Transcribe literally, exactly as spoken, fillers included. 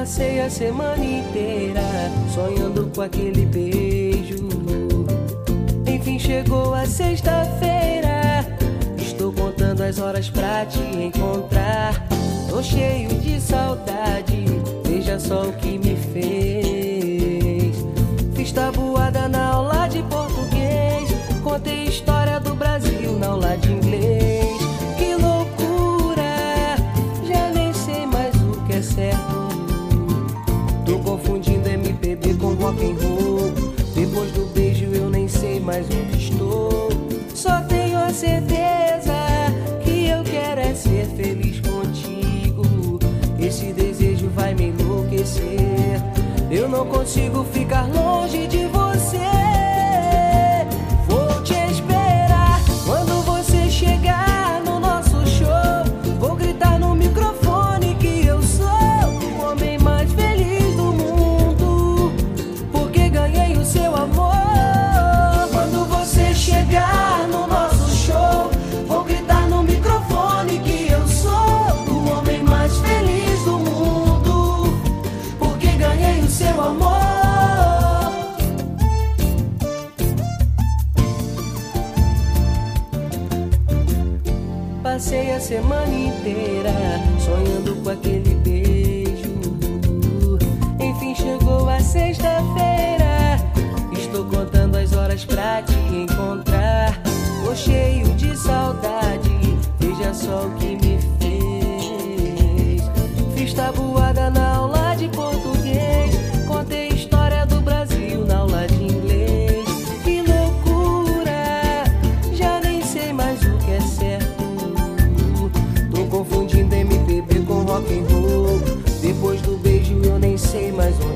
Passei a semana inteira sonhando com aquele beijo. Enfim chegou a sexta-feira, estou contando as horas pra te encontrar. Tô cheio de saudade, veja só o que me fez. Fiz tabuada na aula de português, contei história do Brasil na aula de inglês. Que loucura, já nem sei mais o que é certo. Tô confundindo M P B com rock and roll. Depois do beijo eu nem sei mais onde estou. Só tenho a certeza que eu quero é ser feliz contigo. Esse desejo vai me enlouquecer. Eu não consigo ficar longe de você. Vou te esperar quando você chegar no nosso show. Vou gritar no microfone que eu sou o homem mais feliz do mundo, porque ganhei o seu amor. Quando você chegar no nosso show, vou gritar no microfone que eu sou o homem mais feliz do mundo, porque ganhei o seu amor. Passei a semana inteira sonhando com aquele beijo. Enfim chegou a sexta-feira, estou contando as horas pra te encontrar. Tô cheio de saudade, veja só o que me fez. Fiz tabuada na aula de português, contei história do Brasil na aula de inglês. Que loucura, já nem sei mais o que é certo. Tô confundindo M P B com rock and roll. Depois do beijo eu nem sei mais onde